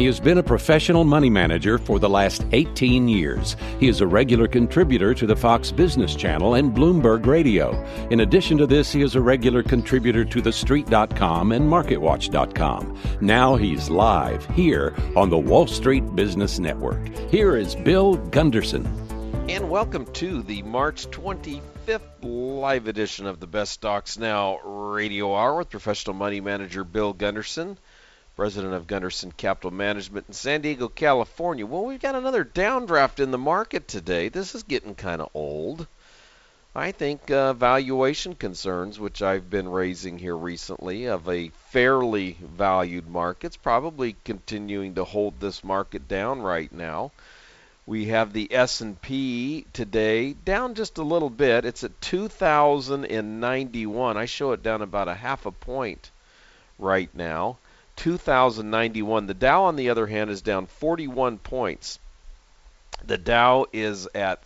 He has been a professional money manager for the last 18 years. He is a regular contributor to the Fox Business Channel and Bloomberg Radio. In addition to this, he is a regular contributor to TheStreet.com and MarketWatch.com. Now he's live here on the Wall Street Business Network. Here is Bill Gunderson. And welcome to the March 25th live edition of the Best Stocks Now Radio Hour with professional money manager Bill Gunderson, president of Gunderson Capital Management in San Diego, California. Well, we've got another downdraft in the market today. This is getting kind of old. I think valuation concerns, which I've been raising here recently, of a fairly valued market, it's probably continuing to hold this market down right now. We have the S&P today down just a little bit. It's at 2,091. I show it down about a half a point right now. 2,091. The Dow, on the other hand, is down 41 points. The Dow is at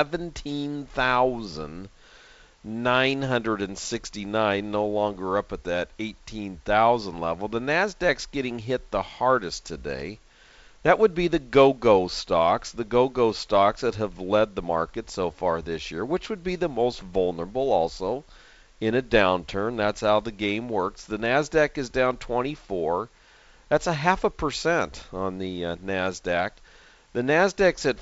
17,969, no longer up at that 18,000 level. The Nasdaq's getting hit the hardest today. That would be the go-go stocks, that have led the market so far this year, which would be the most vulnerable also in a downturn. That's how the game works. The Nasdaq is down 24. That's a 0.5% on the Nasdaq. The Nasdaq's at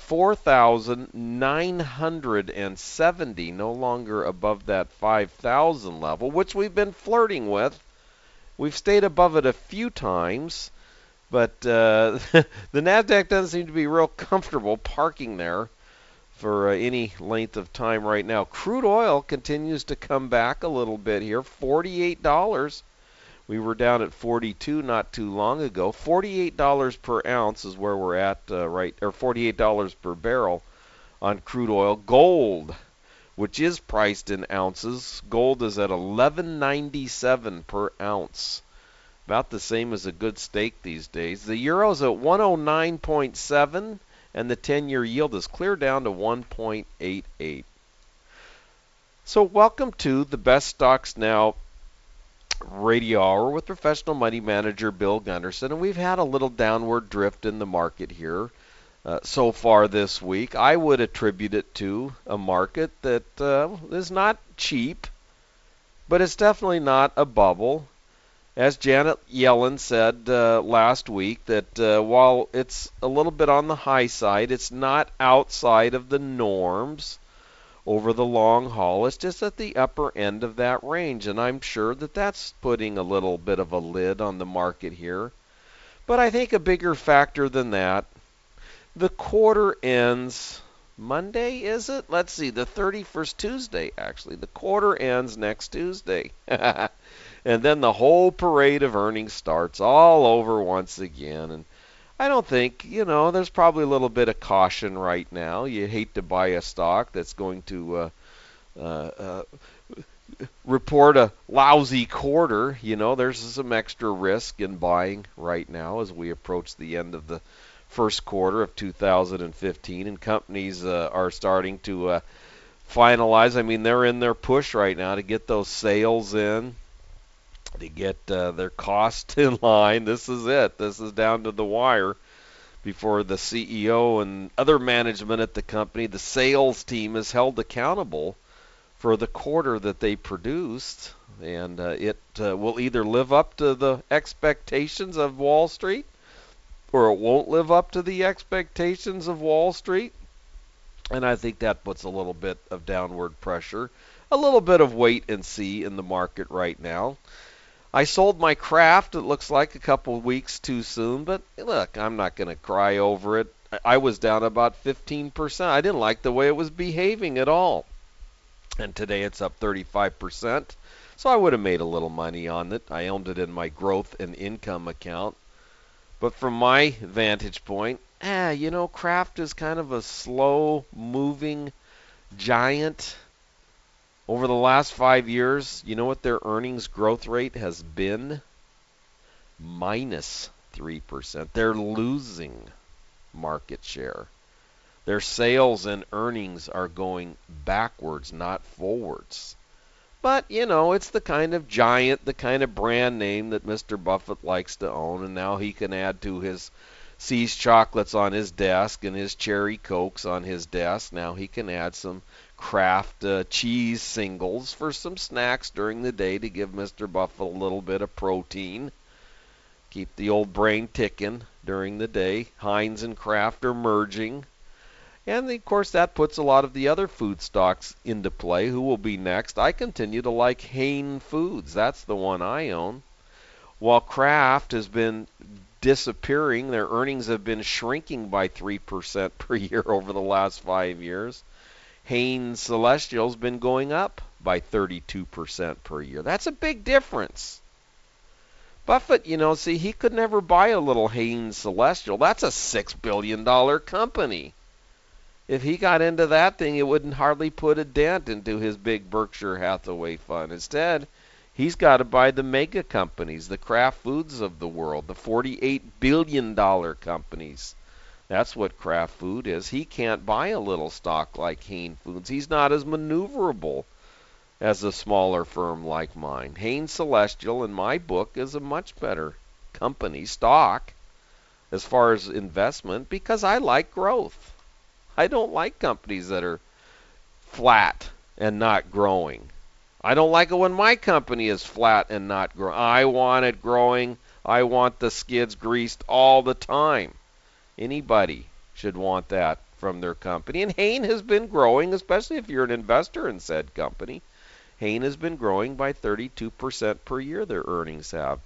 4,970, no longer above that 5,000 level, which we've been flirting with. We've stayed above it a few times. But the Nasdaq doesn't seem to be real comfortable parking there for any length of time right now. Crude oil continues to come back a little bit here. $48. We were down at 42 not too long ago. $48 per ounce is where we're at or $48 per barrel on crude oil. Gold, which is priced in ounces, gold is at $11.97 per ounce. About the same as a good steak these days. The euro's at 109.7, and the 10-year yield is clear down to 1.88. So welcome to the Best Stocks Now Radio Hour with professional money manager Bill Gunderson. And we've had a little downward drift in the market here so far this week. I would attribute it to a market that is not cheap, but it's definitely not a bubble. As Janet Yellen said last week, that while it's a little bit on the high side, it's not outside of the norms over the long haul. It's just at the upper end of that range, and I'm sure that that's putting a little bit of a lid on the market here. But I think a bigger factor than that, the quarter ends Monday, is it? Let's see, the 31st Tuesday, actually. The quarter ends next Tuesday. And then the whole parade of earnings starts all over once again. And I don't think, there's probably a little bit of caution right now. You hate to buy a stock that's going to report a lousy quarter. There's some extra risk in buying right now as we approach the end of the first quarter of 2015. And companies are starting to finalize. I mean, they're in their push right now to get those sales in, to get their cost in line. This is it. This is down to the wire before the CEO and other management at the company. The sales team is held accountable for the quarter that they produced, and it will either live up to the expectations of Wall Street or it won't live up to the expectations of Wall Street. And I think that puts a little bit of downward pressure, a little bit of wait and see in the market right now. I sold my Kraft, it looks like, a couple weeks too soon, but look, I'm not going to cry over it. I was down about 15%. I didn't like the way it was behaving at all. And today it's up 35%. So I would have made a little money on it. I owned it in my growth and income account. But from my vantage point, Kraft is kind of a slow-moving giant. Over the last 5 years, you know what their earnings growth rate has been? -3%. They're losing market share. Their sales and earnings are going backwards, not forwards. But, it's the kind of giant, the kind of brand name that Mr. Buffett likes to own, and now he can add to his See's chocolates on his desk and his cherry cokes on his desk. Now he can add some Kraft cheese singles for some snacks during the day to give Mr. Buffett a little bit of protein. Keep the old brain ticking during the day. Heinz and Kraft are merging. And of course that puts a lot of the other food stocks into play. Who will be next? I continue to like Hain Foods. That's the one I own. While Kraft has been disappearing, their earnings have been shrinking by 3% per year over the last 5 years. Hain Celestial's been going up by 32% per year. That's a big difference. Buffett, see, he could never buy a little Hain Celestial. That's a $6 billion company. If he got into that thing, it wouldn't hardly put a dent into his big Berkshire Hathaway fund. Instead, he's got to buy the mega companies, the Kraft Foods of the world, the $48 billion companies. That's what Kraft Food is. He can't buy a little stock like Hain Foods. He's not as maneuverable as a smaller firm like mine. Hain Celestial, in my book, is a much better company stock as far as investment because I like growth. I don't like companies that are flat and not growing. I don't like it when my company is flat and not growing. I want it growing. I want the skids greased all the time. Anybody should want that from their company. And Hain has been growing, especially if you're an investor in said company. Hain has been growing by 32% per year, their earnings have.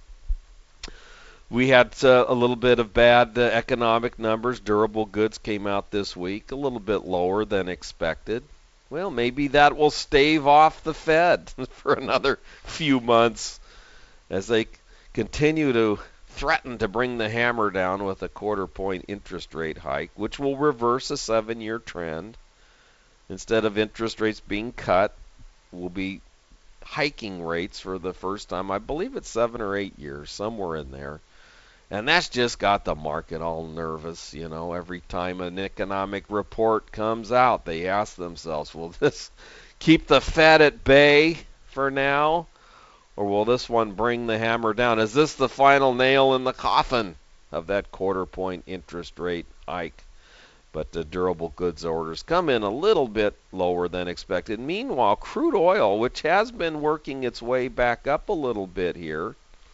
We had a little bit of bad economic numbers. Durable goods came out this week, a little bit lower than expected. Well, maybe that will stave off the Fed for another few months as they continue to threaten to bring the hammer down with a quarter-point interest rate hike, which will reverse a 7-year trend. Instead of interest rates being cut, we'll be hiking rates for the first time. I believe it's 7 or 8 years, somewhere in there. And that's just got the market all nervous, Every time an economic report comes out, they ask themselves, will this keep the Fed at bay for now? Or will this one bring the hammer down? Is this the final nail in the coffin of that quarter-point interest rate hike? But the durable goods orders come in a little bit lower than expected. Meanwhile, crude oil, which has been working its way back up a little bit here,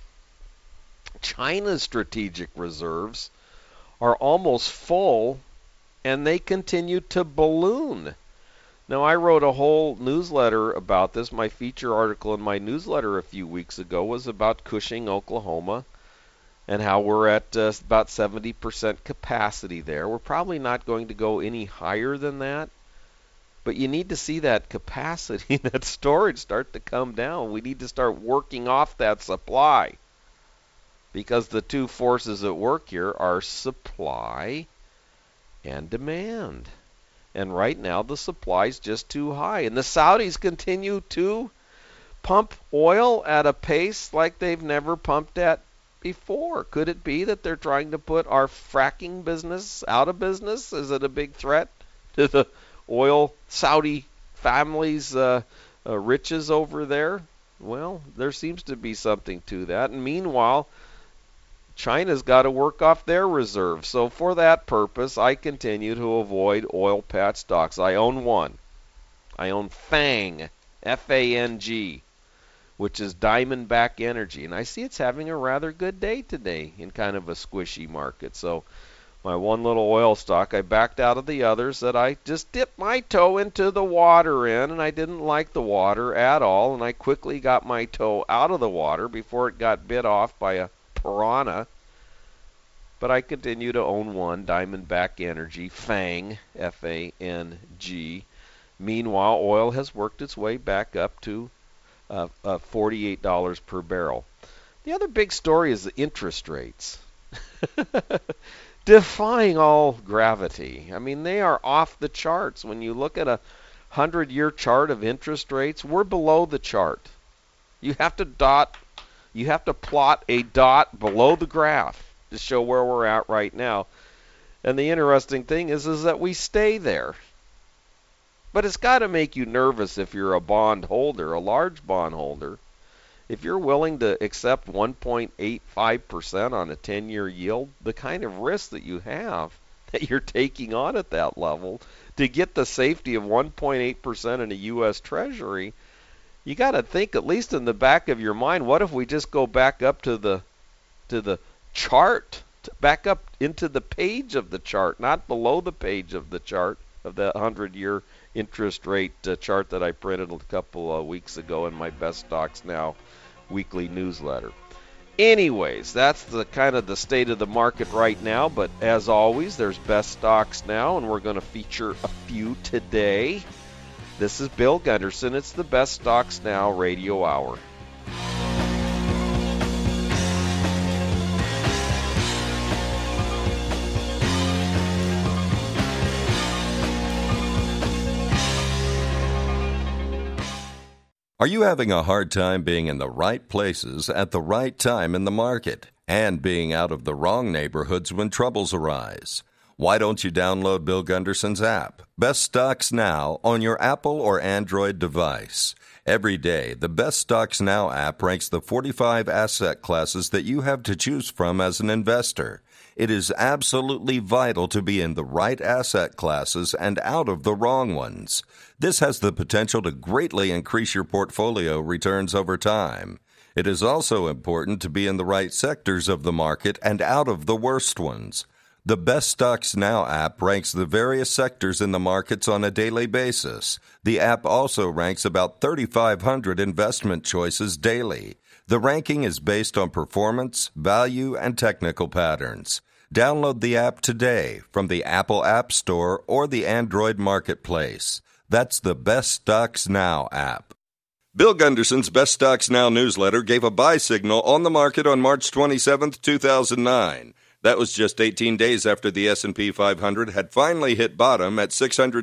China's strategic reserves are almost full, and they continue to balloon. Now, I wrote a whole newsletter about this. My feature article in my newsletter a few weeks ago was about Cushing, Oklahoma, and how we're at about 70% capacity there. We're probably not going to go any higher than that, but you need to see that capacity, that storage start to come down. We need to start working off that supply. Because the two forces at work here are supply and demand. And right now the supply is just too high. And the Saudis continue to pump oil at a pace like they've never pumped at before. Could it be that they're trying to put our fracking business out of business? Is it a big threat to the oil Saudi family's riches over there? Well, there seems to be something to that. And meanwhile, China's got to work off their reserves. So for that purpose, I continue to avoid oil patch stocks. I own one. I own FANG, F-A-N-G, which is Diamondback Energy. And I see it's having a rather good day today in kind of a squishy market. So my one little oil stock, I backed out of the others that I just dipped my toe into the water in, and I didn't like the water at all. And I quickly got my toe out of the water before it got bit off by a piranha. But I continue to own one, Diamondback Energy, FANG, F-A-N-G. Meanwhile, oil has worked its way back up to $48 per barrel. The other big story is the interest rates. Defying all gravity. I mean, they are off the charts. When you look at a 100-year chart of interest rates, we're below the chart. You have to plot a dot below the graph to show where we're at right now. And the interesting thing is that we stay there. But it's got to make you nervous if you're a bond holder, a large bond holder. if you're willing to accept 1.85% on a 10-year yield, the kind of risk that you have that you're taking on at that level to get the safety of 1.8% in a U.S. Treasury, you got to think, at least in the back of your mind, what if we just go back up to the chart, back up into the page of the chart, not below the page of the chart of the 100-year interest rate chart that I printed a couple of weeks ago in my Best Stocks Now weekly newsletter. Anyways, that's the kind of the state of the market right now, but as always, there's Best Stocks Now, and we're going to feature a few today. This is Bill Gunderson. It's the Best Stocks Now Radio Hour. Are you having a hard time being in the right places at the right time in the market and being out of the wrong neighborhoods when troubles arise? Why don't you download Bill Gunderson's app, Best Stocks Now, on your Apple or Android device? Every day, the Best Stocks Now app ranks the 45 asset classes that you have to choose from as an investor. It is absolutely vital to be in the right asset classes and out of the wrong ones. This has the potential to greatly increase your portfolio returns over time. It is also important to be in the right sectors of the market and out of the worst ones. The Best Stocks Now app ranks the various sectors in the markets on a daily basis. The app also ranks about 3,500 investment choices daily. The ranking is based on performance, value, and technical patterns. Download the app today from the Apple App Store or the Android Marketplace. That's the Best Stocks Now app. Bill Gunderson's Best Stocks Now newsletter gave a buy signal on the market on March 27, 2009. That was just 18 days after the S&P 500 had finally hit bottom at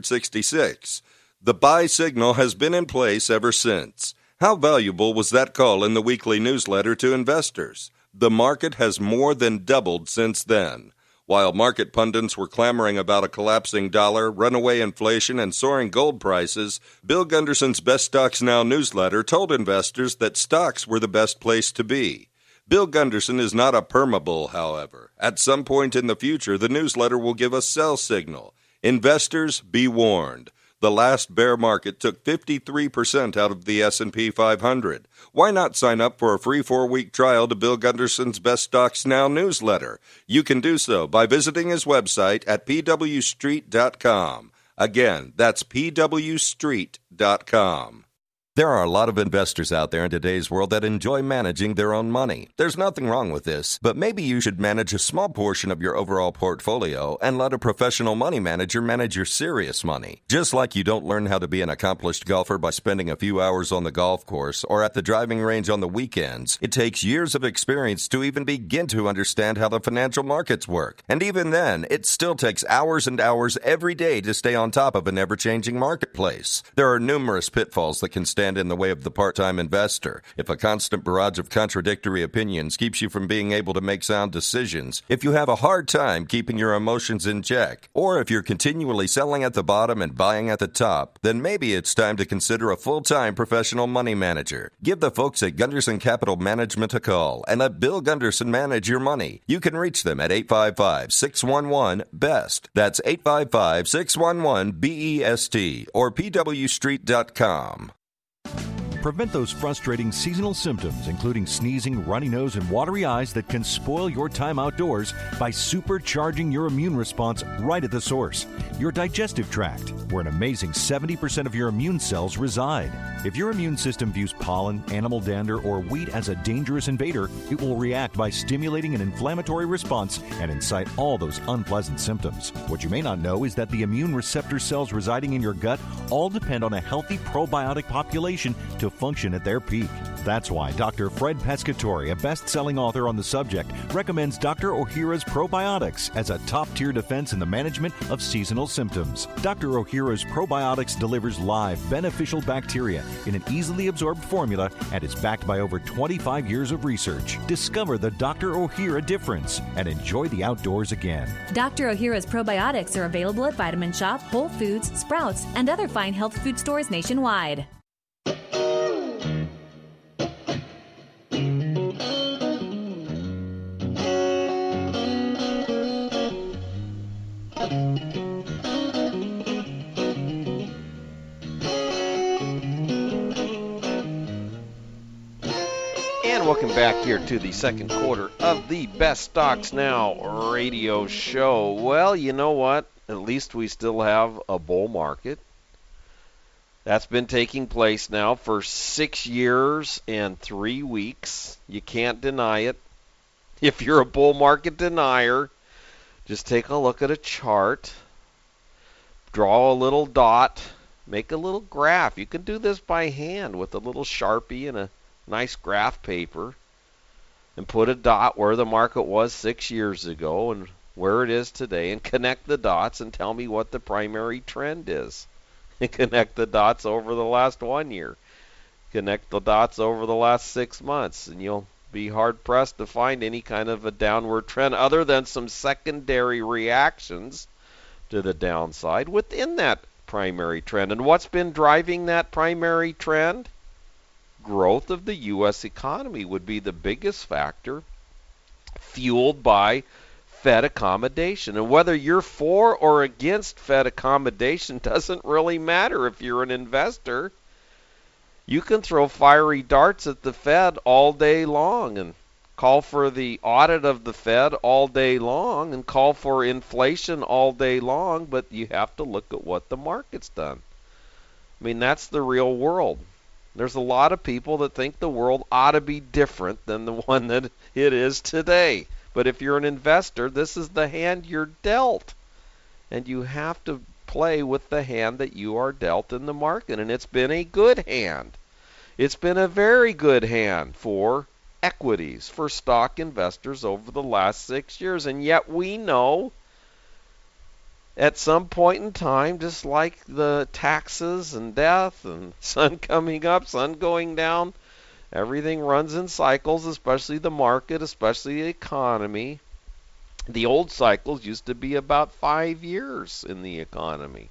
666. The buy signal has been in place ever since. How valuable was that call in the weekly newsletter to investors? The market has more than doubled since then. While market pundits were clamoring about a collapsing dollar, runaway inflation, and soaring gold prices, Bill Gunderson's Best Stocks Now newsletter told investors that stocks were the best place to be. Bill Gunderson is not a permabull, however. At some point in the future, the newsletter will give a sell signal. Investors, be warned. The last bear market took 53% out of the S&P 500. Why not sign up for a free 4-week trial to Bill Gunderson's Best Stocks Now newsletter? You can do so by visiting his website at pwstreet.com. Again, that's pwstreet.com. There are a lot of investors out there in today's world that enjoy managing their own money. There's nothing wrong with this, but maybe you should manage a small portion of your overall portfolio and let a professional money manager manage your serious money. Just like you don't learn how to be an accomplished golfer by spending a few hours on the golf course or at the driving range on the weekends, it takes years of experience to even begin to understand how the financial markets work. And even then, it still takes hours and hours every day to stay on top of an ever-changing marketplace. There are numerous pitfalls that can stand in the way of the part-time investor. If a constant barrage of contradictory opinions keeps you from being able to make sound decisions, if you have a hard time keeping your emotions in check, or if you're continually selling at the bottom and buying at the top, then maybe it's time to consider a full-time professional money manager. Give the folks at Gunderson Capital Management a call and let Bill Gunderson manage your money. You can reach them at 855-611-BEST. That's 855-611-BEST or pwstreet.com. Prevent those frustrating seasonal symptoms, including sneezing, runny nose, and watery eyes that can spoil your time outdoors by supercharging your immune response right at the source, your digestive tract, where an amazing 70% of your immune cells reside. If your immune system views pollen, animal dander, or wheat as a dangerous invader, it will react by stimulating an inflammatory response and incite all those unpleasant symptoms. What you may not know is that the immune receptor cells residing in your gut all depend on a healthy probiotic population to function at their peak. That's why Dr. Fred Pescatore, a best-selling author on the subject, recommends Dr. Ohhira's Probiotics as a top-tier defense in the management of seasonal symptoms. Dr. Ohhira's Probiotics delivers live, beneficial bacteria in an easily absorbed formula and is backed by over 25 years of research. Discover the Dr. Ohhira difference and enjoy the outdoors again. Dr. Ohhira's Probiotics are available at Vitamin Shop, Whole Foods, Sprouts, and other fine health food stores nationwide. And welcome back here to the second quarter of the Best Stocks Now radio show. Well, you know what? At least we still have a bull market. That's been taking place now for 6 years and 3 weeks. You can't deny it. If you're a bull market denier, just take a look at a chart. Draw a little dot. Make a little graph. You can do this by hand with a little Sharpie and a nice graph paper, and put a dot where the market was 6 years ago and where it is today, and connect the dots and tell me what the primary trend is. And connect the dots over the last 1 year. Connect the dots over the last 6 months, and you'll be hard-pressed to find any kind of a downward trend other than some secondary reactions to the downside within that primary trend. And what's been driving that primary trend? Growth of the U.S. economy would be the biggest factor, fueled by Fed accommodation. And whether you're for or against Fed accommodation doesn't really matter if you're an investor. You can throw fiery darts at the Fed all day long and call for the audit of the Fed all day long and call for inflation all day long, but you have to look at what the market's done. I mean, that's the real world. There's a lot of people that think the world ought to be different than the one that it is today. But if you're an investor, this is the hand you're dealt. And you have to play with the hand that you are dealt in the market. And it's been a good hand. It's been a very good hand for equities, for stock investors over the last 6 years. And yet we know at some point in time, just like the taxes and death and sun coming up, sun going down, everything runs in cycles, especially the market, especially the economy. The old cycles used to be about 5 years in the economy.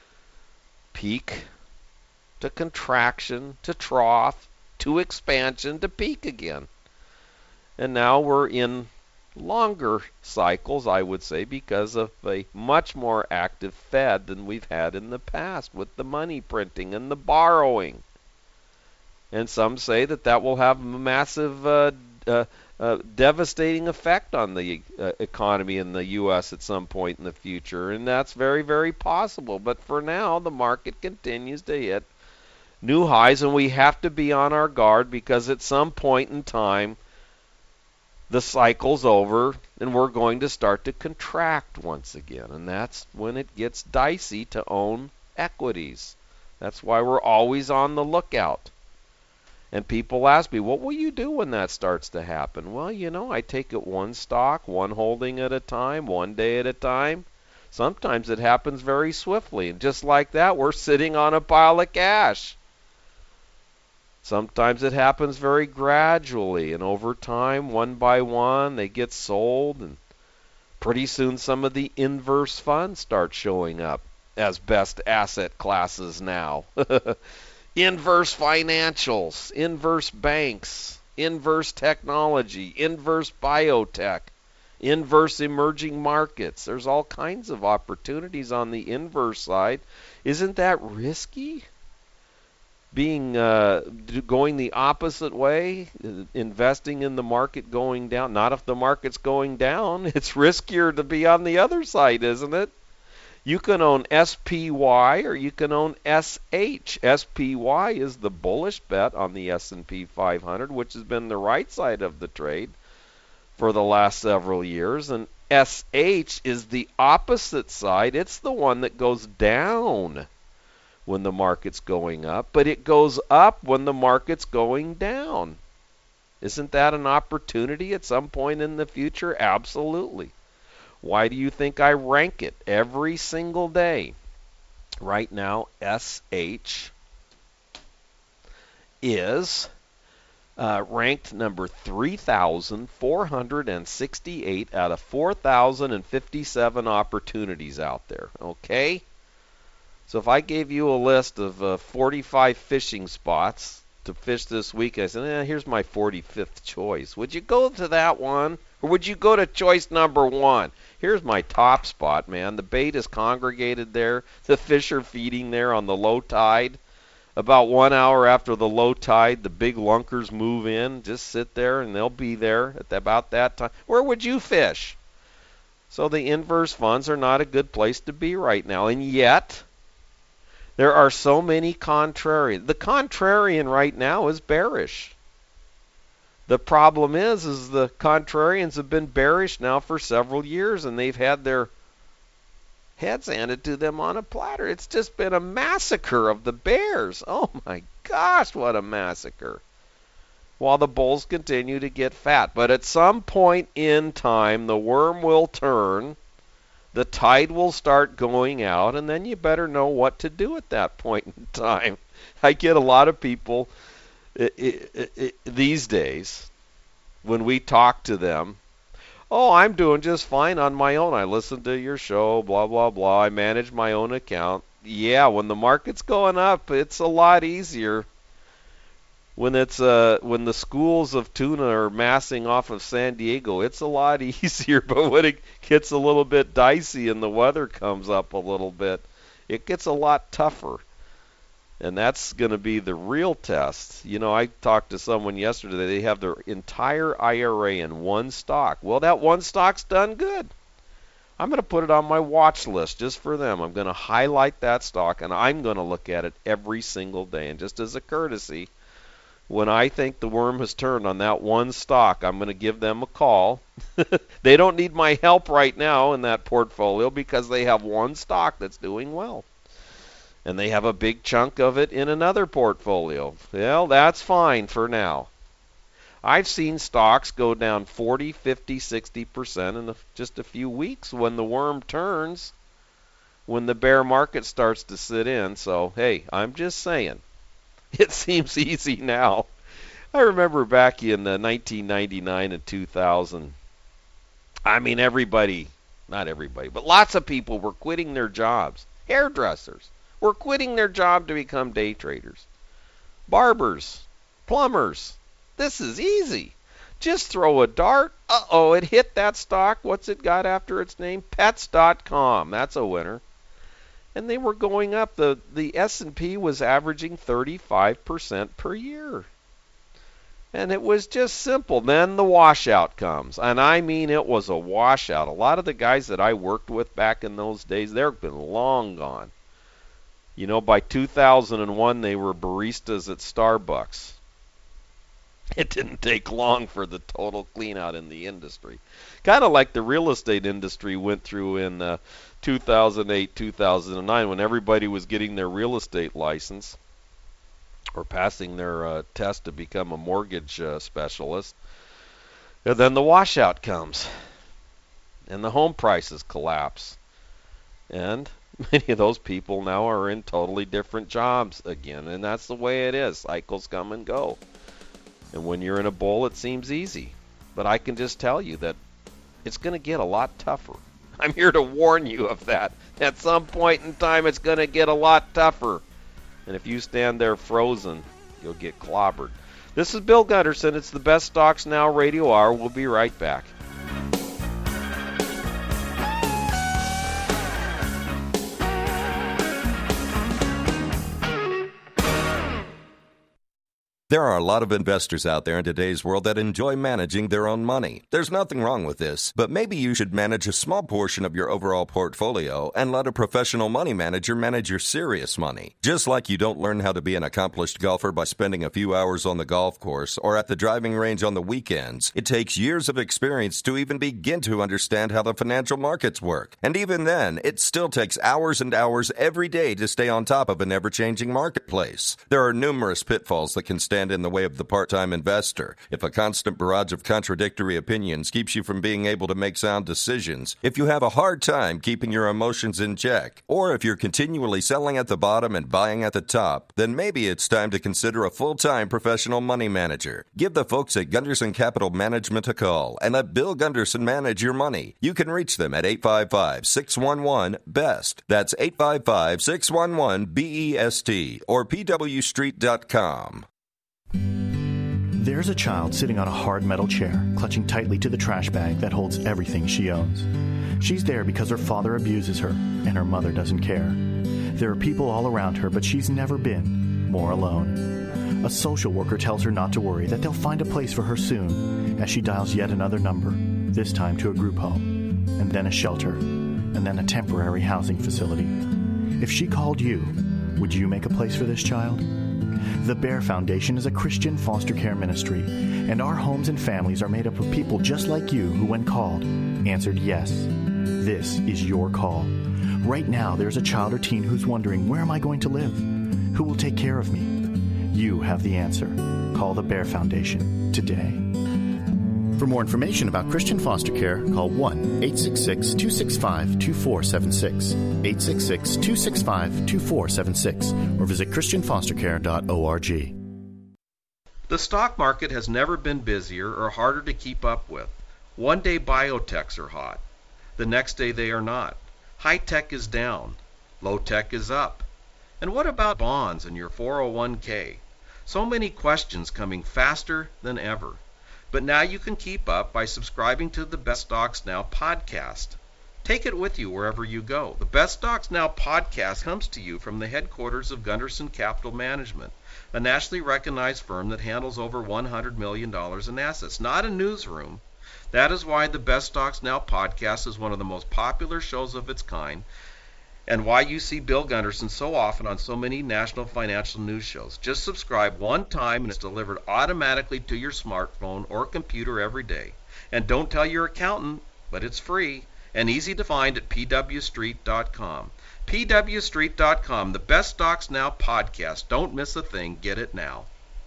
Peak to contraction to trough to expansion to peak again. And now we're in longer cycles, I would say, because of a much more active Fed than we've had in the past with the money printing and the borrowing. And some say that that will have a massive devastating effect on the economy in the U.S. at some point in the future, and that's very, very possible. But for now, the market continues to hit new highs, and we have to be on our guard because at some point in time, the cycle's over and we're going to start to contract once again. And that's when it gets dicey to own equities. That's why we're always on the lookout. And people ask me, what will you do when that starts to happen? Well, you know, I take it one stock, one holding at a time, one day at a time. Sometimes it happens very swiftly. And just like that, we're sitting on a pile of cash. Sometimes it happens very gradually, and over time, one by one, they get sold, and pretty soon some of the inverse funds start showing up as best asset classes now. Inverse financials, inverse banks, inverse technology, inverse biotech, inverse emerging markets. There's all kinds of opportunities on the inverse side. Isn't that risky? Being going the opposite way, investing in the market going down. Not if the market's going down. It's riskier to be on the other side, isn't it? You can own SPY or you can own SH. SPY is the bullish bet on the S&P 500, which has been the right side of the trade for the last several years. And SH is the opposite side. It's the one that goes down when the market's going up, but it goes up when the market's going down. Isn't that an opportunity at some point in the future? Absolutely. Why do you think I rank it every single day? Right now, SH is ranked number 3,468 out of 4,057 opportunities out there. Okay? So if I gave you a list of 45 fishing spots to fish this week, I said, here's my 45th choice. Would you go to that one? Or would you go to choice number 1? Here's my top spot, man. The bait is congregated there. The fish are feeding there on the low tide. About 1 hour after the low tide, the big lunkers move in, just sit there, and they'll be there at about that time. Where would you fish? So the inverse funds are not a good place to be right now. And yet, there are so many contrarians. The contrarian right now is bearish. The problem is the contrarians have been bearish now for several years, and they've had their heads handed to them on a platter. It's just been a massacre of the bears. Oh my gosh, what a massacre. While the bulls continue to get fat. But at some point in time, the worm will turn, the tide will start going out, and then you better know what to do at that point in time. I get a lot of people these days, when we talk to them, oh, I'm doing just fine on my own. I listen to your show, blah, blah, blah. I manage my own account. Yeah, when the market's going up, it's a lot easier. When the schools of tuna are massing off of San Diego, it's a lot easier. But when it gets a little bit dicey and the weather comes up a little bit, it gets a lot tougher. And that's going to be the real test. You know, I talked to someone yesterday. They have their entire IRA in one stock. Well, that one stock's done good. I'm going to put it on my watch list just for them. I'm going to highlight that stock, and I'm going to look at it every single day. And just as a courtesy, when I think the worm has turned on that one stock, I'm going to give them a call. They don't need my help right now in that portfolio because they have one stock that's doing well. And they have a big chunk of it in another portfolio. Well, that's fine for now. I've seen stocks go down 40, 50, 60% in just a few weeks when the worm turns, when the bear market starts to sit in. So, hey, I'm just saying, it seems easy now. I remember back in 1999 and 2000, I mean, everybody, not everybody, but lots of people were quitting their jobs. Hairdressers were quitting their job to become day traders. Barbers, plumbers, this is easy. Just throw a dart. Uh-oh, it hit that stock. What's it got after its name? Pets.com. That's a winner. And they were going up. The S&P was averaging 35% per year. And it was just simple. Then the washout comes. And I mean, it was a washout. A lot of the guys that I worked with back in those days, they've been long gone. You know, by 2001, they were baristas at Starbucks. It didn't take long for the total clean out in the industry. Kind of like the real estate industry went through in 2008, 2009, when everybody was getting their real estate license or passing their test to become a mortgage specialist. And then the washout comes, and the home prices collapse. And many of those people now are in totally different jobs again, and that's the way it is. Cycles come and go. And when you're in a bull, it seems easy. But I can just tell you that it's going to get a lot tougher. I'm here to warn you of that. At some point in time, it's going to get a lot tougher. And if you stand there frozen, you'll get clobbered. This is Bill Gunderson. It's the Best Stocks Now Radio Hour. We'll be right back. There are a lot of investors out there in today's world that enjoy managing their own money. There's nothing wrong with this, but maybe you should manage a small portion of your overall portfolio and let a professional money manager manage your serious money. Just like you don't learn how to be an accomplished golfer by spending a few hours on the golf course or at the driving range on the weekends, it takes years of experience to even begin to understand how the financial markets work. And even then, it still takes hours and hours every day to stay on top of an ever-changing marketplace. There are numerous pitfalls that can stand in the way of the part-time investor. If a constant barrage of contradictory opinions keeps you from being able to make sound decisions, if you have a hard time keeping your emotions in check, or if you're continually selling at the bottom and buying at the top, then maybe it's time to consider a full-time professional money manager. Give the folks at Gunderson Capital Management a call and let Bill Gunderson manage your money. You can reach them at 855-611-BEST. That's 855-611-BEST or pwstreet.com. There's a child sitting on a hard metal chair, clutching tightly to the trash bag that holds everything she owns. She's there because her father abuses her, and her mother doesn't care. There are people all around her, but she's never been more alone. A social worker tells her not to worry, that they'll find a place for her soon, as she dials yet another number, this time to a group home, and then a shelter, and then a temporary housing facility. If she called you, would you make a place for this child? The Bear Foundation is a Christian foster care ministry, and our homes and families are made up of people just like you who, when called, answered yes. This is your call. Right now, there's a child or teen who's wondering, where am I going to live? Who will take care of me? You have the answer. Call the Bear Foundation today. For more information about Christian foster care, call 1-866-265-2476, 866-265-2476, or visit christianfostercare.org. The stock market has never been busier or harder to keep up with. One day biotechs are hot. The next day they are not. High tech is down. Low tech is up. And what about bonds and your 401k? So many questions coming faster than ever. But now you can keep up by subscribing to the Best Stocks Now podcast. Take it with you wherever you go. The Best Stocks Now podcast comes to you from the headquarters of Gunderson Capital Management, a nationally recognized firm that handles over $100 million in assets, not a newsroom. That is why the Best Stocks Now podcast is one of the most popular shows of its kind, and why you see Bill Gunderson so often on so many national financial news shows. Just subscribe one time and it's delivered automatically to your smartphone or computer every day. And don't tell your accountant, but it's free and easy to find at pwstreet.com. pwstreet.com, the Best Stocks Now podcast. Don't miss a thing. Get it now.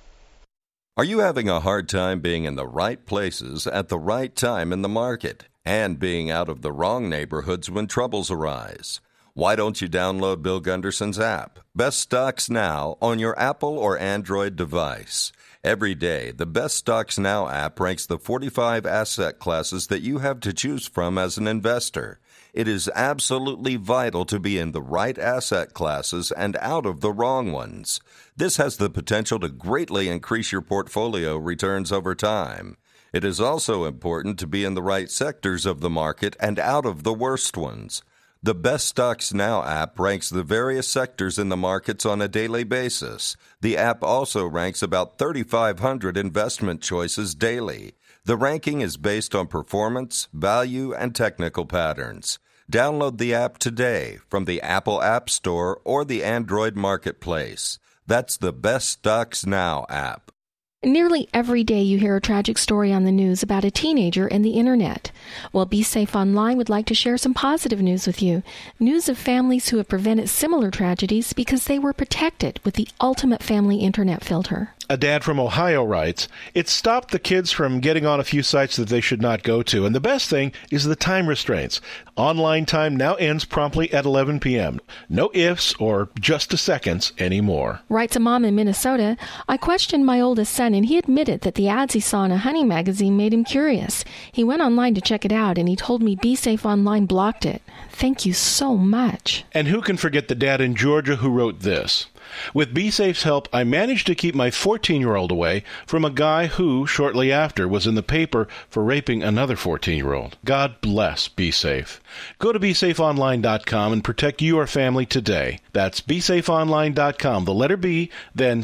Are you having a hard time being in the right places at the right time in the market and being out of the wrong neighborhoods when troubles arise? Why don't you download Bill Gunderson's app, Best Stocks Now, on your Apple or Android device? Every day, the Best Stocks Now app ranks the 45 asset classes that you have to choose from as an investor. It is absolutely vital to be in the right asset classes and out of the wrong ones. This has the potential to greatly increase your portfolio returns over time. It is also important to be in the right sectors of the market and out of the worst ones. The Best Stocks Now app ranks the various sectors in the markets on a daily basis. The app also ranks about 3,500 investment choices daily. The ranking is based on performance, value, and technical patterns. Download the app today from the Apple App Store or the Android Marketplace. That's the Best Stocks Now app. Nearly every day you hear a tragic story on the news about a teenager and the internet. Well, Be Safe Online would like to share some positive news with you. News of families who have prevented similar tragedies because they were protected with the ultimate family internet filter. A dad from Ohio writes, "It stopped the kids from getting on a few sites that they should not go to. And the best thing is the time restraints. Online time now ends promptly at 11 p.m. No ifs or just a seconds anymore." Writes a mom in Minnesota, "I questioned my oldest son and he admitted that the ads he saw in a hunting magazine made him curious. He went online to check it out and he told me Be Safe Online blocked it. Thank you so much." And who can forget the dad in Georgia who wrote this? "With BeSafe's help, I managed to keep my 14-year-old away from a guy who, shortly after, was in the paper for raping another 14-year-old. God bless BeSafe. Go to BeSafeOnline.com and protect your family today. That's BeSafeOnline.com, the letter B, then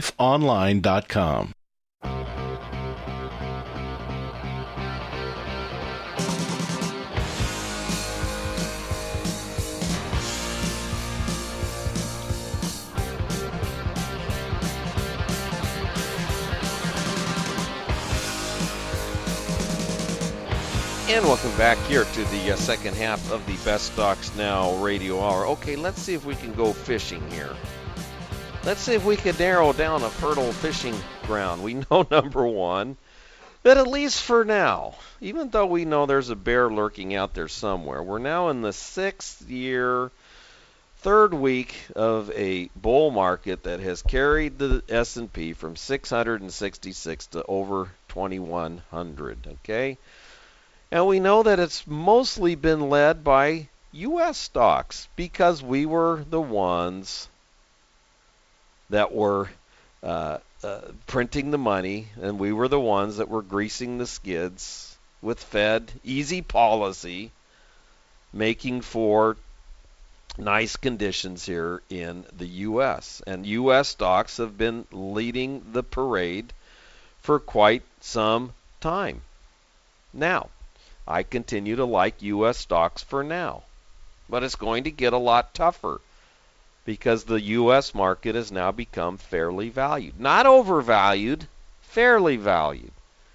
SafeOnline.com. And welcome back here to the second half of the Best Stocks Now radio hour. Okay, let's see if we can go fishing here. Let's see if we can narrow down a fertile fishing ground. We know, number one, that at least for now, even though we know there's a bear lurking out there somewhere, we're now in the 6th year, 3rd week of a bull market that has carried the S&P from 666 to over 2,100, okay? And we know that it's mostly been led by U.S. stocks because we were the ones that were printing the money, and we were the ones that were greasing the skids with Fed easy policy, making for nice conditions here in the U.S. And U.S. stocks have been leading the parade for quite some time. Now, I continue to like U.S. stocks for now, but it's going to get a lot tougher because the U.S. market has now become fairly valued. Not overvalued, fairly valued.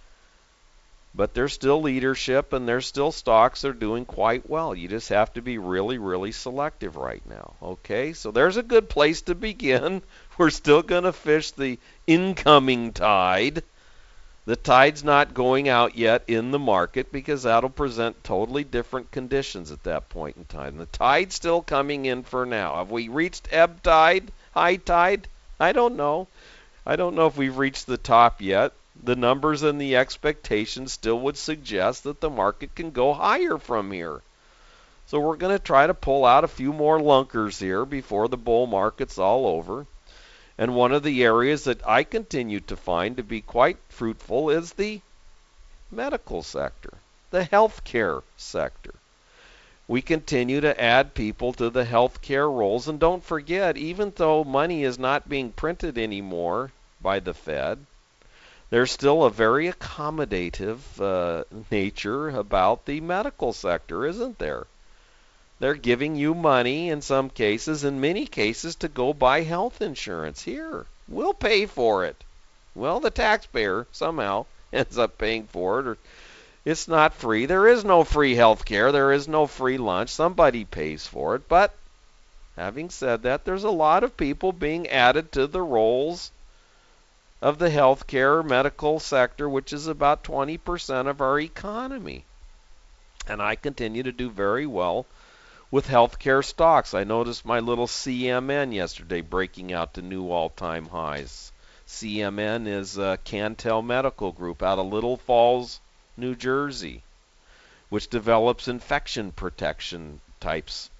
But there's still leadership and there's still stocks that are doing quite well. You just have to be really, really selective right now. Okay, so there's a good place to begin. We're still going to fish the incoming tide. The tide's not going out yet in the market because that'll present totally different conditions at that point in time. The tide's still coming in for now. Have we reached ebb tide, high tide? I don't know. I don't know if we've reached the top yet. The numbers and the expectations still would suggest that the market can go higher from here. So we're going to try to pull out a few more lunkers here before the bull market's all over. And one of the areas that I continue to find to be quite fruitful is the medical sector, the healthcare sector. We continue to add people to the healthcare rolls. And don't forget, even though money is not being printed anymore by the Fed, there's still a very accommodative nature about the medical sector, isn't there? They're giving you money in some cases, in many cases, to go buy health insurance. Here, we'll pay for it. Well, the taxpayer somehow ends up paying for it. Or it's not free. There is no free health care. There is no free lunch. Somebody pays for it. But having said that, there's a lot of people being added to the rolls of the healthcare medical sector, which is about 20% of our economy. And I continue to do very well with healthcare stocks. I noticed my little CMN yesterday breaking out to new all-time highs. CMN is Cantel Medical Group out of Little Falls, New Jersey, which develops infection prevention types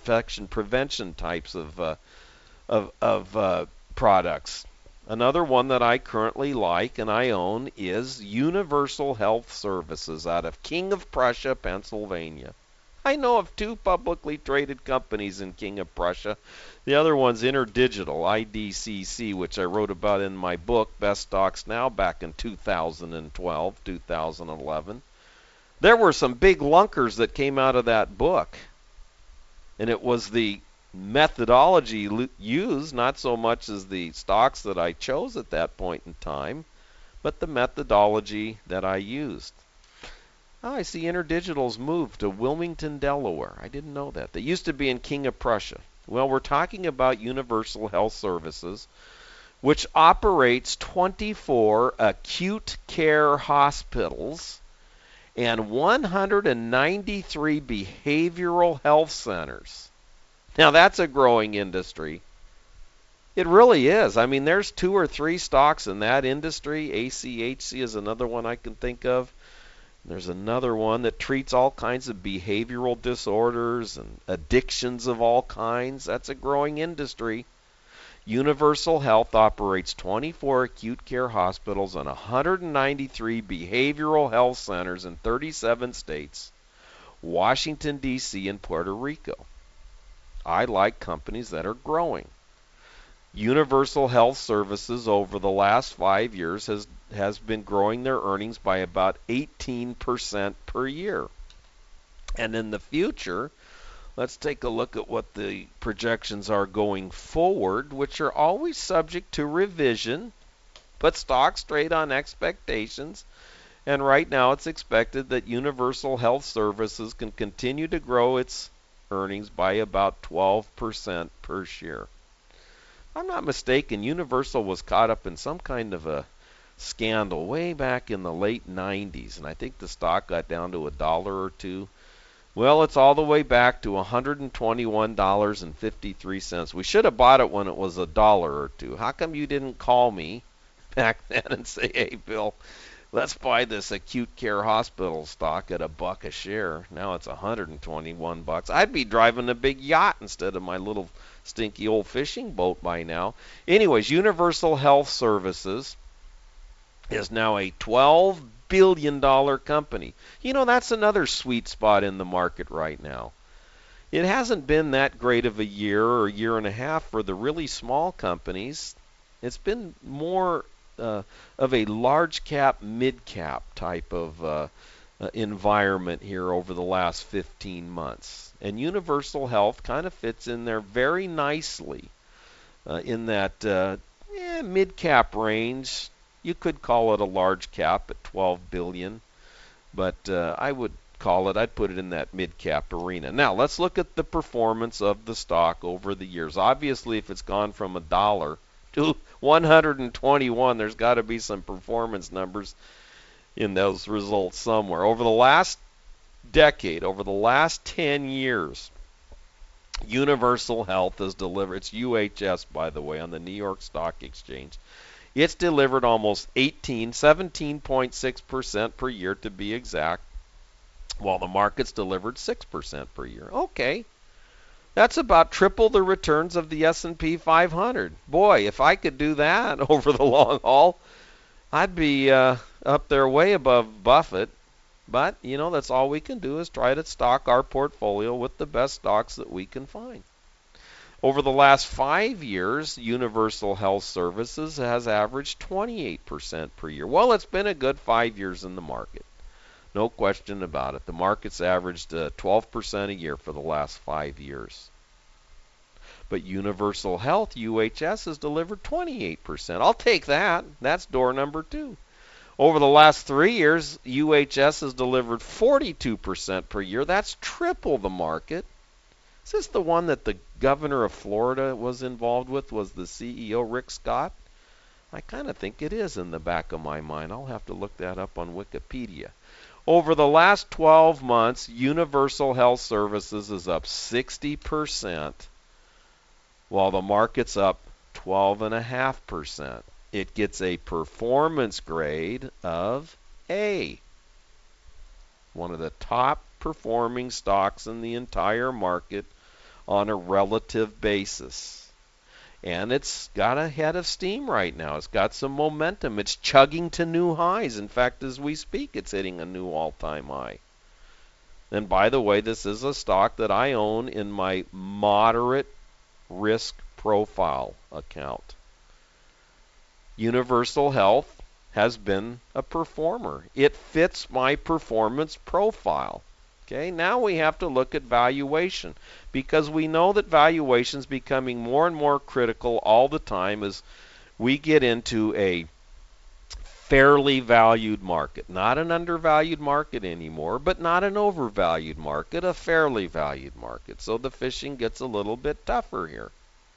of products. Another one that I currently like and I own is Universal Health Services out of King of Prussia, Pennsylvania. I know of two publicly traded companies in King of Prussia. The other one's InterDigital, IDCC, which I wrote about in my book, Best Stocks Now, back in 2012, 2011. There were some big lunkers that came out of that book. And it was the methodology used, not so much as the stocks that I chose at that point in time, but the methodology that I used. Oh, I see InterDigital's moved to Wilmington, Delaware. I didn't know that. They used to be in King of Prussia. Well, we're talking about Universal Health Services, which operates 24 acute care hospitals and 193 behavioral health centers. Now, that's a growing industry. It really is. I mean, there's 2 or 3 stocks in that industry. ACHC is another one I can think of. There's another one that treats all kinds of behavioral disorders and addictions of all kinds. That's a growing industry. Universal Health operates 24 acute care hospitals and 193 behavioral health centers in 37 states, Washington, D.C., and Puerto Rico. I like companies that are growing. Universal Health Services over the last 5 years has been growing their earnings by about 18% per year. And in the future, let's take a look at what the projections are going forward, which are always subject to revision, but stocks trade on expectations. And right now it's expected that Universal Health Services can continue to grow its earnings by about 12% per year. If I'm not mistaken, Universal was caught up in some kind of a scandal way back in the late 90s, and I think the stock got down to $1 or $2. Well, it's all the way back to $121.53. We should have bought it when it was $1 or $2. How come you didn't call me back then and say, hey, Bill, let's buy this acute care hospital stock at $1 a share? Now it's $121. I'd be driving a big yacht instead of my little stinky old fishing boat by now. Anyways, Universal Health Services is now a $12 billion company. You know, that's another sweet spot in the market right now. it hasn't been that great of a year or year and a half for the really small companies. It's been more of a large cap, mid cap type of environment here over the last 15 months. And Universal Health kind of fits in there very nicely in that mid cap range. You could call it a large cap at $12 billion, but I'd put it in that mid-cap arena. Now, let's look at the performance of the stock over the years. Obviously, if it's gone from $1 to 121, there's got to be some performance numbers in those results somewhere. Over the last decade, over the last 10 years, Universal Health has delivered, it's UHS, by the way, on the New York Stock Exchange. It's delivered almost 17.6% per year to be exact, while the market's delivered 6% per year. Okay, that's about triple the returns of the S&P 500. Boy, if I could do that over the long haul, I'd be up there way above Buffett. But, that's all we can do is try to stock our portfolio with the best stocks that we can find. Over the last 5 years, Universal Health Services has averaged 28% per year. Well, it's been a good 5 years in the market. No question about it. The market's averaged 12% a year for the last 5 years. But Universal Health, UHS, has delivered 28%. I'll take that. That's door number 2. Over the last 3 years, UHS has delivered 42% per year. That's triple the market. Is this the one that the governor of Florida was involved with, was the CEO, Rick Scott? I kind of think it is in the back of my mind. I'll have to look that up on Wikipedia. Over the last 12 months, Universal Health Services is up 60%, while the market's up 12.5%. It gets a performance grade of A. One of the top performing stocks in the entire market on a relative basis. And it's got a head of steam right now. It's got some momentum. It's chugging to new highs. In fact, as we speak, it's hitting a new all-time high. And by the way, this is a stock that I own in my moderate risk profile account. Universal Health has been a performer. It fits my performance profile. Okay, now we have to look at valuation, because we know that valuation is becoming more and more critical all the time as we get into a fairly valued market. Not an undervalued market anymore, but not an overvalued market, a fairly valued market. So the fishing gets a little bit tougher here.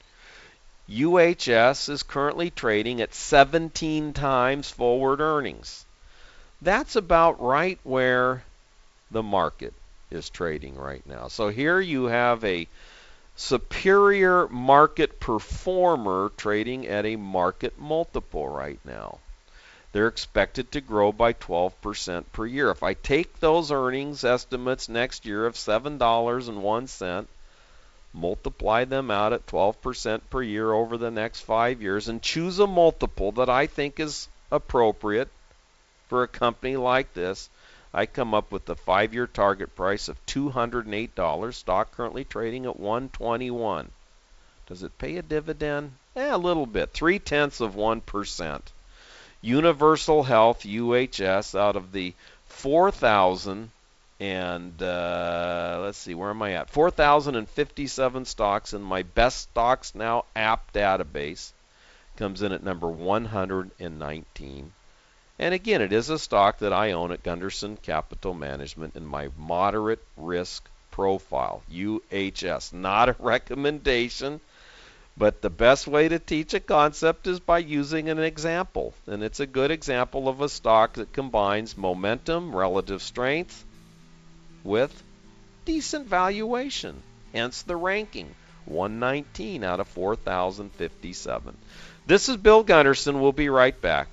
UHS is currently trading at 17 times forward earnings. That's about right where the market is trading right now. So here you have a superior market performer trading at a market multiple right now. They're expected to grow by 12% per year. If I take those earnings estimates next year of $7.01, multiply them out at 12% per year over the next 5 years, and choose a multiple that I think is appropriate for a company like this, I come up with the 5-year target price of $208. Stock currently trading at $121. Does it pay a dividend? A little bit, 0.3%. Universal Health, UHS, out of the 4,000 and let's see, where am I at? 4,057 stocks in my Best Stocks Now app database, comes in at number 119. And again, it is a stock that I own at Gunderson Capital Management in my moderate risk profile, UHS. Not a recommendation, but the best way to teach a concept is by using an example. And it's a good example of a stock that combines momentum, relative strength, with decent valuation. Hence the ranking, 119 out of 4,057. This is Bill Gunderson. We'll be right back.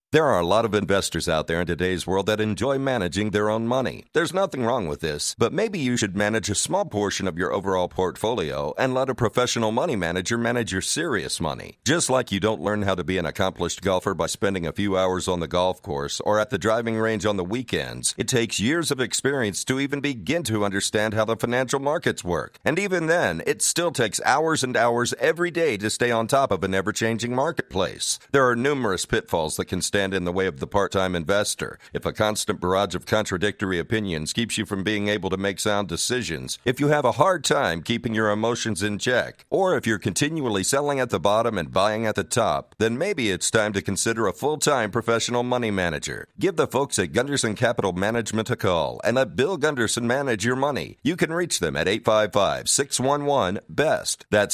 There are a lot of investors out there in today's world that enjoy managing their own money. There's nothing wrong with this, but maybe you should manage a small portion of your overall portfolio and let a professional money manager manage your serious money. Just like you don't learn how to be an accomplished golfer by spending a few hours on the golf course or at the driving range on the weekends, it takes years of experience to even begin to understand how the financial markets work. And even then, it still takes hours and hours every day to stay on top of an ever-changing marketplace. There are numerous pitfalls that can stand in the way of the part-time investor. If a constant barrage of contradictory opinions keeps you from being able to make sound decisions, if you have a hard time keeping your emotions in check, or if you're continually selling at the bottom and buying at the top, then maybe it's time to consider a full-time professional money manager. Give the folks at Gunderson Capital Management a call and let Bill Gunderson manage your money. You can reach them at 855-611-BEST. That's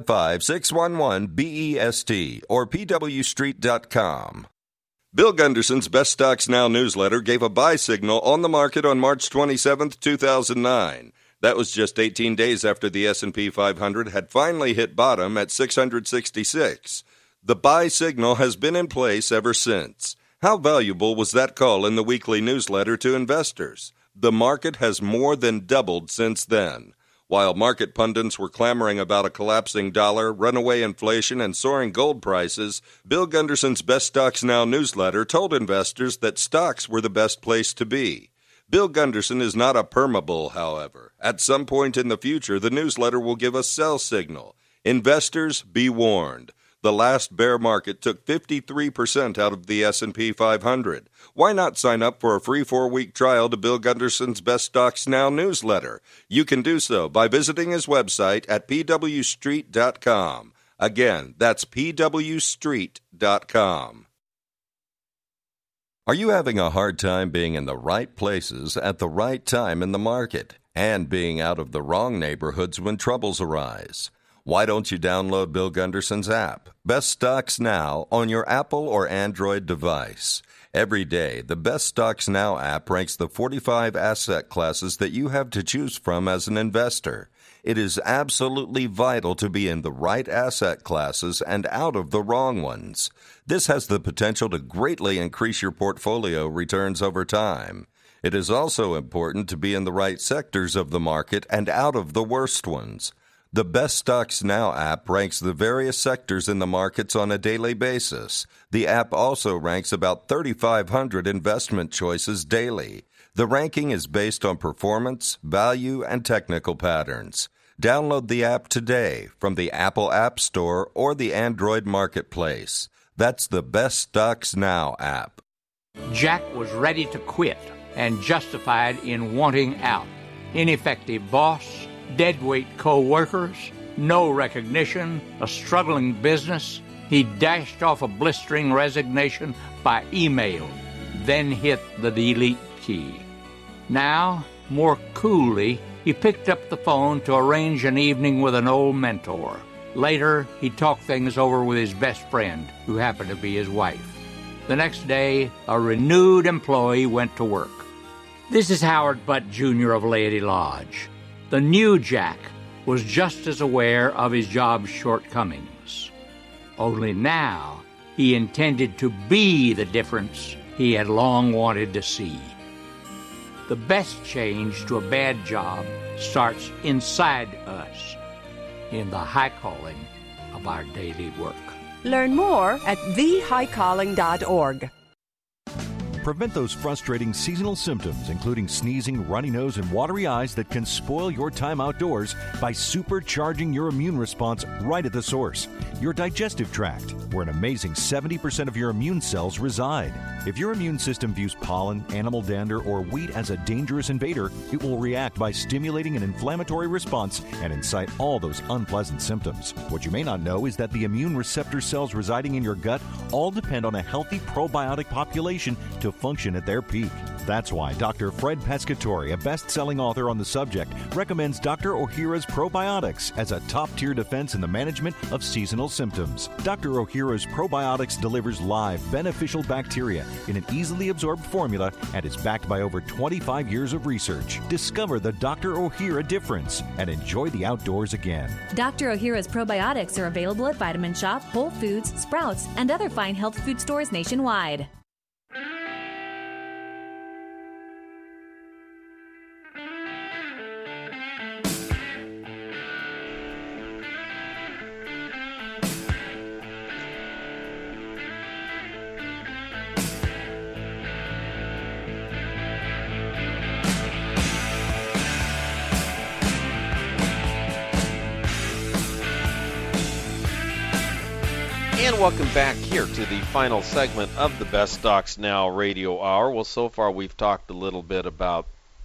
855-611-BEST or pwstreet.com. Bill Gunderson's Best Stocks Now newsletter gave a buy signal on the market on March 27, 2009. That was just 18 days after the S&P 500 had finally hit bottom at 666. The buy signal has been in place ever since. How valuable was that call in the weekly newsletter to investors? The market has more than doubled since then. While market pundits were clamoring about a collapsing dollar, runaway inflation, and soaring gold prices, Bill Gunderson's Best Stocks Now newsletter told investors that stocks were the best place to be. Bill Gunderson is not a permabull, however. At some point in the future, the newsletter will give a sell signal. Investors, be warned. The last bear market took 53% out of the S&P 500. Why not sign up for a free 4-week trial to Bill Gunderson's Best Stocks Now newsletter? You can do so by visiting his website at pwstreet.com. Again, that's pwstreet.com. Are you having a hard time being in the right places at the right time in the market and being out of the wrong neighborhoods when troubles arise? Why don't you download Bill Gunderson's app, Best Stocks Now, on your Apple or Android device? Every day, the Best Stocks Now app ranks the 45 asset classes that you have to choose from as an investor. It is absolutely vital to be in the right asset classes and out of the wrong ones. This has the potential to greatly increase your portfolio returns over time. It is also important to be in the right sectors of the market and out of the worst ones. The Best Stocks Now app ranks the various sectors in the markets on a daily basis. The app also ranks about 3,500 investment choices daily. The ranking is based on performance, value, and technical patterns. Download the app today from the Apple App Store or the Android Marketplace. That's the Best Stocks Now app. Jack was ready to quit and justified in wanting out. Ineffective boss, deadweight co-workers, no recognition, a struggling business. He dashed off a blistering resignation by email, then hit the delete key. Now, more coolly, he picked up the phone to arrange an evening with an old mentor. Later, he talked things over with his best friend, who happened to be his wife. The next day, a renewed employee went to work. This is Howard Butt, Jr. of Laity Lodge. The new Jack was just as aware of his job's shortcomings. Only now he intended to be the difference he had long wanted to see. The best change to a bad job starts inside us, in the high calling of our daily work. Learn more at thehighcalling.org. Prevent those frustrating seasonal symptoms, including sneezing, runny nose, and watery eyes that can spoil your time outdoors by supercharging your immune response right at the source, your digestive tract, where an amazing 70% of your immune cells reside. If your immune system views pollen, animal dander, or wheat as a dangerous invader, it will react by stimulating an inflammatory response and incite all those unpleasant symptoms. What you may not know is that the immune receptor cells residing in your gut all depend on a healthy probiotic population to function at their peak. That's why Dr. Fred Pescatore, a best-selling author on the subject, recommends Dr. Ohhira's Probiotics as a top-tier defense in the management of seasonal symptoms. Dr. Ohhira's Probiotics delivers live, beneficial bacteria in an easily absorbed formula and is backed by over 25 years of research. Discover the Dr. Ohhira difference and enjoy the outdoors again. Dr. Ohhira's Probiotics are available at Vitamin Shoppe, Whole Foods, Sprouts, and other fine health food stores nationwide. And welcome back here to the final segment of the Best Stocks Now Radio Hour. Well, so far we've talked a little bit about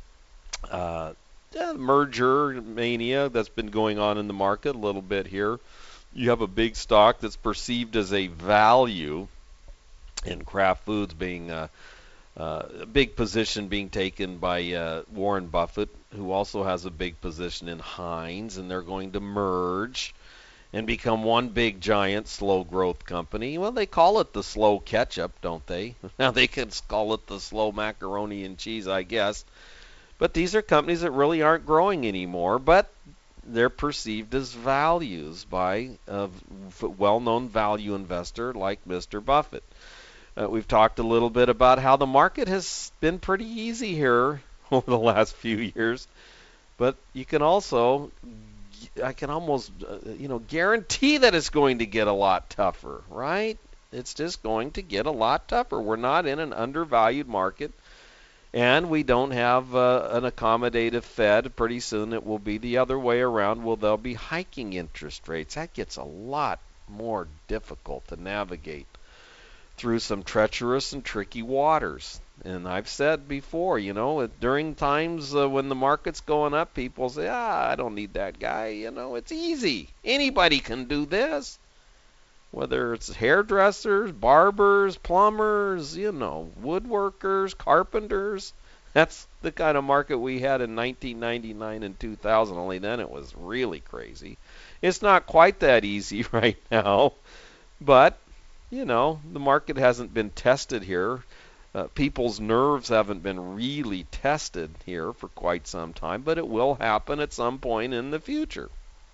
merger mania that's been going on in the market a little bit here. You have a big stock that's perceived as a value, and Kraft Foods being a big position being taken by Warren Buffett, who also has a big position in Heinz, and they're going to merge and become one big giant slow growth company. Well, they call it the slow ketchup, don't they? Now they can call it the slow macaroni and cheese, I guess. But these are companies that really aren't growing anymore, but they're perceived as values by a well-known value investor like Mr. Buffett. We've talked a little bit about how the market has been pretty easy here over the last few years, but you can also I can almost, guarantee that it's going to get a lot tougher, right? It's just going to get a lot tougher. We're not in an undervalued market, and we don't have an accommodative Fed. Pretty soon it will be the other way around. Well, they'll be hiking interest rates. That gets a lot more difficult to navigate through some treacherous and tricky waters. And I've said before, during times when the market's going up, people say, I don't need that guy. It's easy. Anybody can do this. Whether it's hairdressers, barbers, plumbers, woodworkers, carpenters. That's the kind of market we had in 1999 and 2000. Only then it was really crazy. It's not quite that easy right now. But, the market hasn't been tested here. People's nerves haven't been really tested here for quite some time, but it will happen at some point in the future.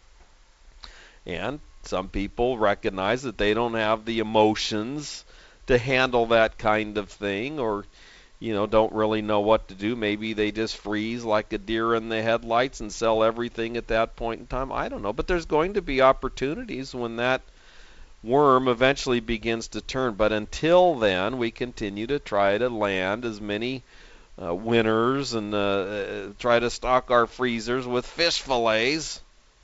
And some people recognize that they don't have the emotions to handle that kind of thing, or, don't really know what to do. Maybe they just freeze like a deer in the headlights and sell everything at that point in time. I don't know. But there's going to be opportunities when that worm eventually begins to turn. But until then, we continue to try to land as many winners and try to stock our freezers with fish fillets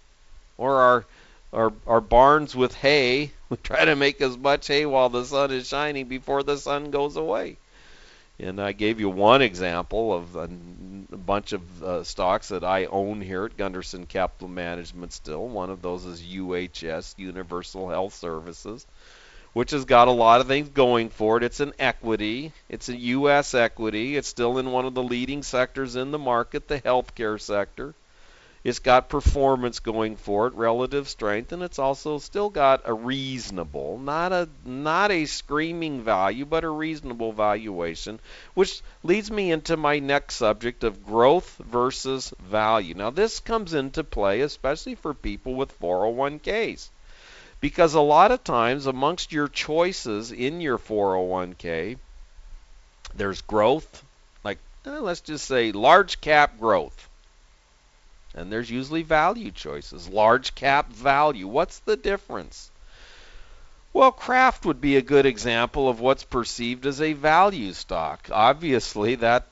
or our barns with hay. We try to make as much hay while the sun is shining before the sun goes away. And I gave you one example of a bunch of stocks that I own here at Gunderson Capital Management still. One of those is UHS, Universal Health Services, which has got a lot of things going for it. It's an equity. It's a U.S. equity. It's still in one of the leading sectors in the market, the healthcare sector. It's got performance going for it, relative strength, and it's also still got a reasonable, not a screaming value, but a reasonable valuation, which leads me into my next subject of growth versus value. Now, this comes into play especially for people with 401ks, because a lot of times amongst your choices in your 401k, there's growth, like let's just say large cap growth. And there's usually value choices. Large cap value. What's the difference? Well, Kraft would be a good example of what's perceived as a value stock. Obviously, that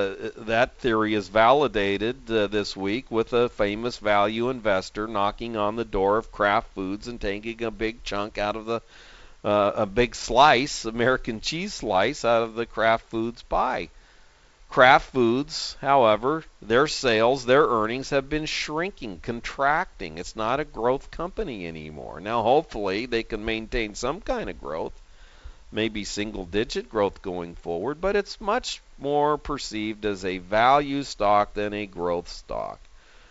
theory is validated this week with a famous value investor knocking on the door of Kraft Foods and taking a big chunk out of a big slice, American cheese slice, out of the Kraft Foods pie. Kraft Foods, however, their sales, their earnings have been shrinking, contracting. It's not a growth company anymore. Now, hopefully, they can maintain some kind of growth, maybe single-digit growth going forward, but it's much more perceived as a value stock than a growth stock.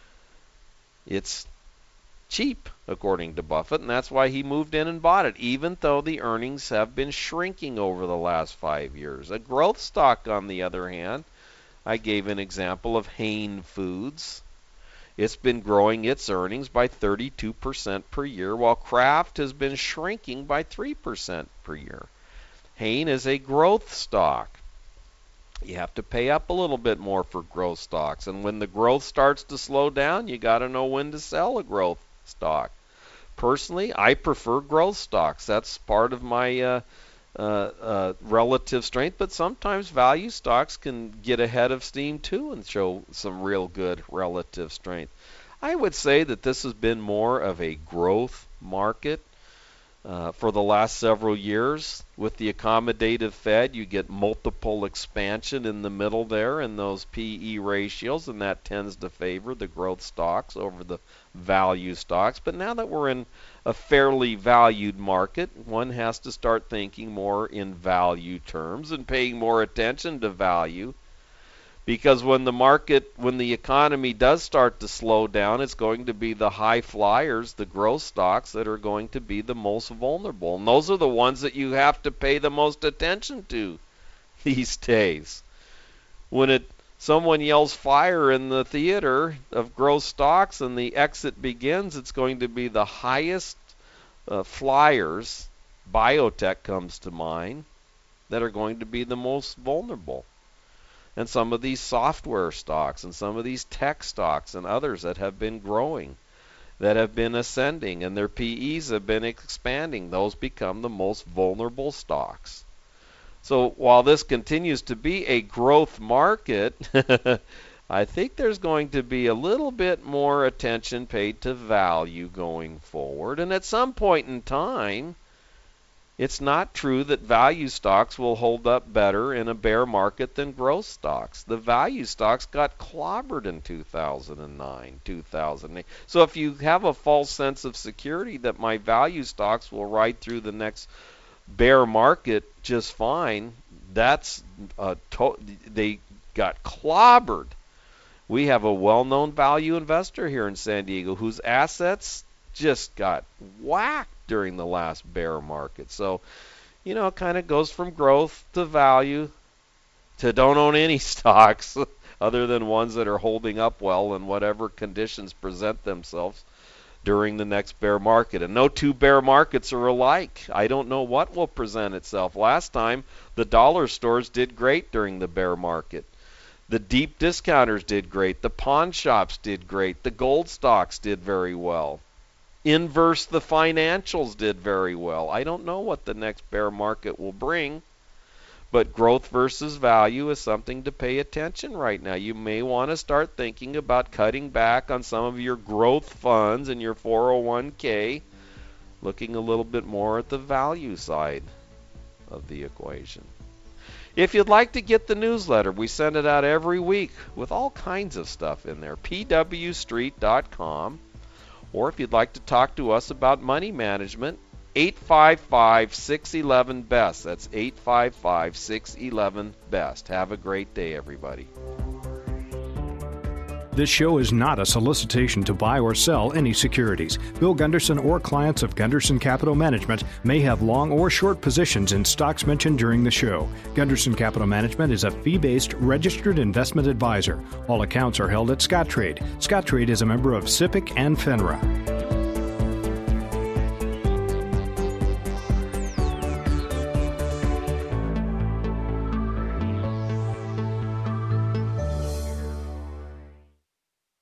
It's cheap, according to Buffett, and that's why he moved in and bought it, even though the earnings have been shrinking over the last 5 years. A growth stock, on the other hand, I gave an example of Hain Foods. It's been growing its earnings by 32% per year, while Kraft has been shrinking by 3% per year. Hain is a growth stock. You have to pay up a little bit more for growth stocks, and when the growth starts to slow down, you got to know when to sell a growth stock. Personally, I prefer growth stocks. That's part of my relative strength, but sometimes value stocks can get ahead of steam too and show some real good relative strength. I would say that this has been more of a growth market for the last several years. With the accommodative Fed, you get multiple expansion in the middle there in those PE ratios, and that tends to favor the growth stocks over the value stocks. But now that we're in a fairly valued market, one has to start thinking more in value terms and paying more attention to value. Because when the economy does start to slow down, it's going to be the high flyers, the growth stocks, that are going to be the most vulnerable. And those are the ones that you have to pay the most attention to these days. When someone yells fire in the theater of growth stocks and the exit begins, it's going to be the highest flyers, biotech comes to mind, that are going to be the most vulnerable. And some of these software stocks and some of these tech stocks and others that have been growing, that have been ascending, and their PEs have been expanding, those become the most vulnerable stocks. So while this continues to be a growth market, I think there's going to be a little bit more attention paid to value going forward. And at some point in time, it's not true that value stocks will hold up better in a bear market than growth stocks. The value stocks got clobbered in 2009, 2008. So if you have a false sense of security that my value stocks will ride through the next bear market just fine, they got clobbered. We have a well-known value investor here in San Diego whose assets just got whacked during the last bear market. So, it kind of goes from growth to value to don't own any stocks other than ones that are holding up well in whatever conditions present themselves during the next bear market. And no two bear markets are alike. I don't know what will present itself. Last time, the dollar stores did great during the bear market. The deep discounters did great. The pawn shops did great. The gold stocks did very well. Inverse, the financials did very well. I don't know what the next bear market will bring, but growth versus value is something to pay attention right now. You may want to start thinking about cutting back on some of your growth funds and your 401k, looking a little bit more at the value side of the equation. If you'd like to get the newsletter, we send it out every week with all kinds of stuff in there. pwstreet.com. Or if you'd like to talk to us about money management, 855-611-BEST. That's 855-611-BEST. Have a great day, everybody. This show is not a solicitation to buy or sell any securities. Bill Gunderson or clients of Gunderson Capital Management may have long or short positions in stocks mentioned during the show. Gunderson Capital Management is a fee-based registered investment advisor. All accounts are held at Scottrade. Scottrade is a member of SIPC and FINRA.